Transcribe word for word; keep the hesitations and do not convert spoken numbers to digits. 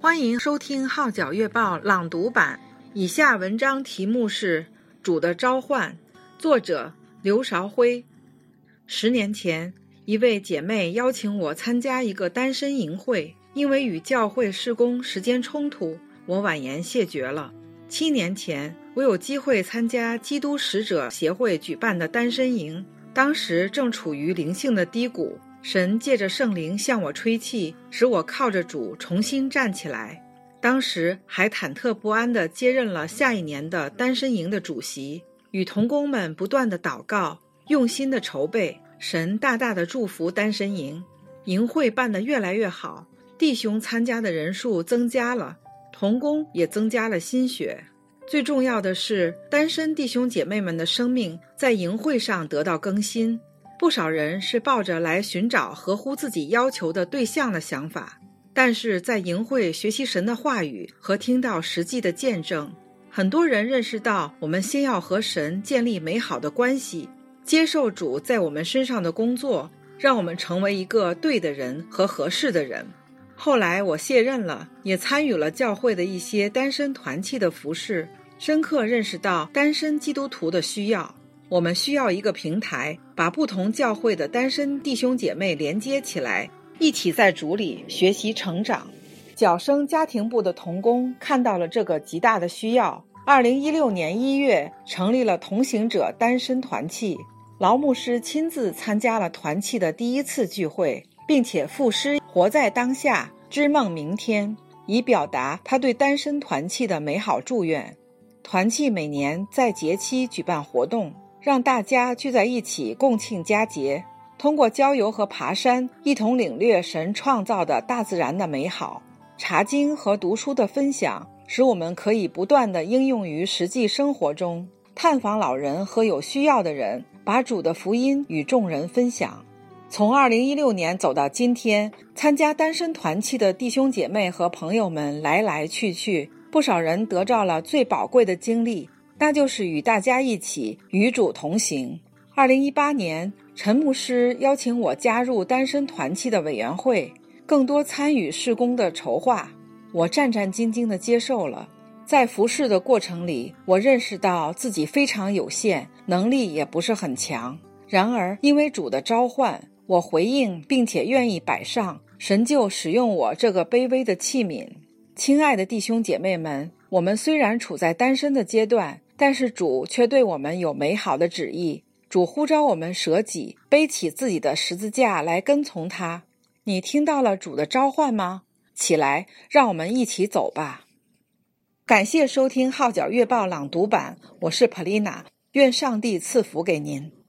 欢迎收听号角月报朗读版，以下文章题目是《主的召唤》，作者刘韶辉。十年前，一位姐妹邀请我参加一个单身营会，因为与教会事工时间冲突，我婉言谢绝了。七年前，我有机会参加基督使者协会举办的单身营，当时正处于灵性的低谷，神借着圣灵向我吹气，使我靠着主重新站起来。当时还忐忑不安地接任了下一年的单身营的主席，与同工们不断地祷告，用心地筹备，神大大地祝福单身营。营会办得越来越好，弟兄参加的人数增加了，同工也增加了新血。最重要的是，单身弟兄姐妹们的生命在营会上得到更新。不少人是抱着来寻找合乎自己要求的对象的想法，但是在营会学习神的话语和听到实际的见证，很多人认识到我们先要和神建立美好的关系，接受主在我们身上的工作，让我们成为一个对的人和合适的人。后来我卸任了，也参与了教会的一些单身团契的服事，深刻认识到单身基督徒的需要。我们需要一个平台，把不同教会的单身弟兄姐妹连接起来，一起在主里学习成长。角生家庭部的同工看到了这个极大的需要，二零一六年一月成立了同行者单身团契。劳牧师亲自参加了团契的第一次聚会，并且赋诗活在当下，织梦明天，以表达他对单身团契的美好祝愿。团契每年在节期举办活动，让大家聚在一起共庆佳节，通过郊游和爬山，一同领略神创造的大自然的美好。查经和读书的分享，使我们可以不断地应用于实际生活中，探访老人和有需要的人，把主的福音与众人分享。从二零一六年走到今天，参加单身团契的弟兄姐妹和朋友们来来去去，不少人得到了最宝贵的经历，那就是与大家一起与主同行。二零一八年，陈牧师邀请我加入单身团契的委员会，更多参与事工的筹划，我战战兢兢地接受了。在服事的过程里，我认识到自己非常有限，能力也不是很强。然而，因为主的召唤，我回应并且愿意摆上，神就使用我这个卑微的器皿。亲爱的弟兄姐妹们，我们虽然处在单身的阶段，但是主却对我们有美好的旨意。主呼召我们舍己，背起自己的十字架来跟从他。你听到了主的召唤吗？起来，让我们一起走吧。感谢收听号角月报朗读版，我是 Polina， 愿上帝赐福给您。